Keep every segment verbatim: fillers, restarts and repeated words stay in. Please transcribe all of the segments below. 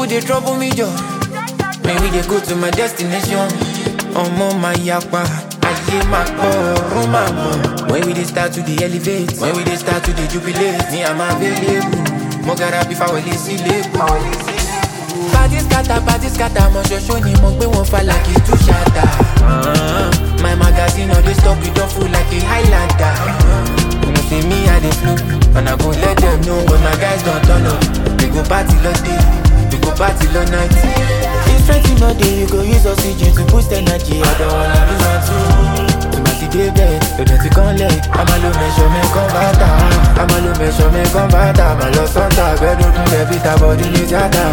people they trouble me, Joe. When we they go to my destination, I'm on my yakpa. I hear my call, my mom. When we they start to the elevate, when we they start to the jubilate, me I'm available. Mogara before we see label. Party scatter, party scatter, mo show ni mo gbe won fa like it too shatter. Uh, my magazine all they stop it don't full like a Highlander. You know see me I dey flow, and I go let them know when my guys don't turn up. We go party all day, we go party all night. It's strength all day, you go use oxygen to boost energy. I don't wanna lose my too. To my city bed, you don't take on leg. I'm a low measure, me converter. I'm a low measure, me converter. I'm a low Santa, better do the beat about the jada.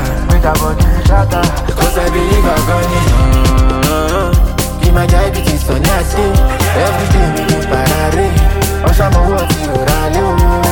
Cause I believe I'm gonna give my diabetes on that day. Every day we do parare. Oshama work you rally.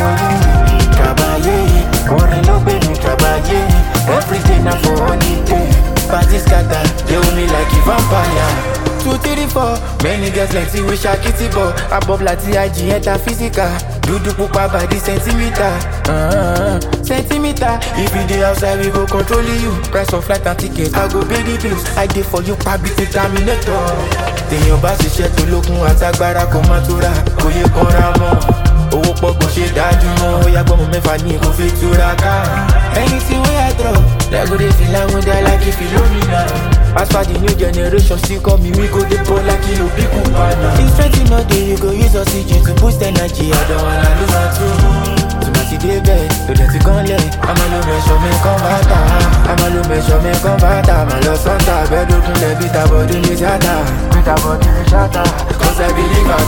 Trabaye, worry no baby trabaye. Every day now for holiday. Party scatter, they owe me like a vampire. Two, three, four, many girls like see wish I kitty ball. Above like T I G enter physical. Do do pupa by the centimeter. Uh, centimeter. If you dey outside, we go control you. Price of flight and tickets, I go pay the bills. I dey for you, public terminator. Then your boss is share to look more atagbara komatura. Koye koramo. Owo pọ̀ kò ṣe dájú mọ́. Ó yá gbọ́ mo mẹ́fà ní kò fi túraká. Anything wey I drop, they go dey feel am when they like it Philomena. As for the new generation, still call me, we go dey ball like you know people partner. It's strength all day, you go use oxygen to boost energy. I don't wanna lose my too. To my city bed, to the gun leg. I'm a low measure, me converter. I'm a low measure, me converter. I'm a low Santa, better do the beat about the jada. Beat about the jada. Cause I believe I'm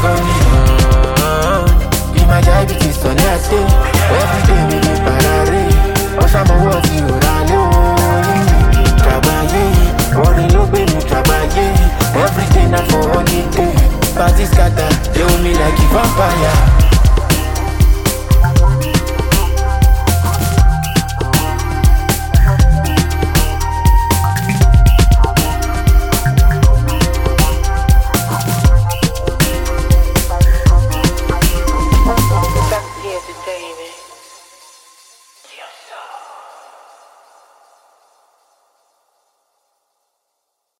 gonna give my diabetes on that day. Every day we do parare. Oshama work you rally. Trabaye, worry no baby trabaye. Every day now for holiday. Party scatter, they owe me like a vampire.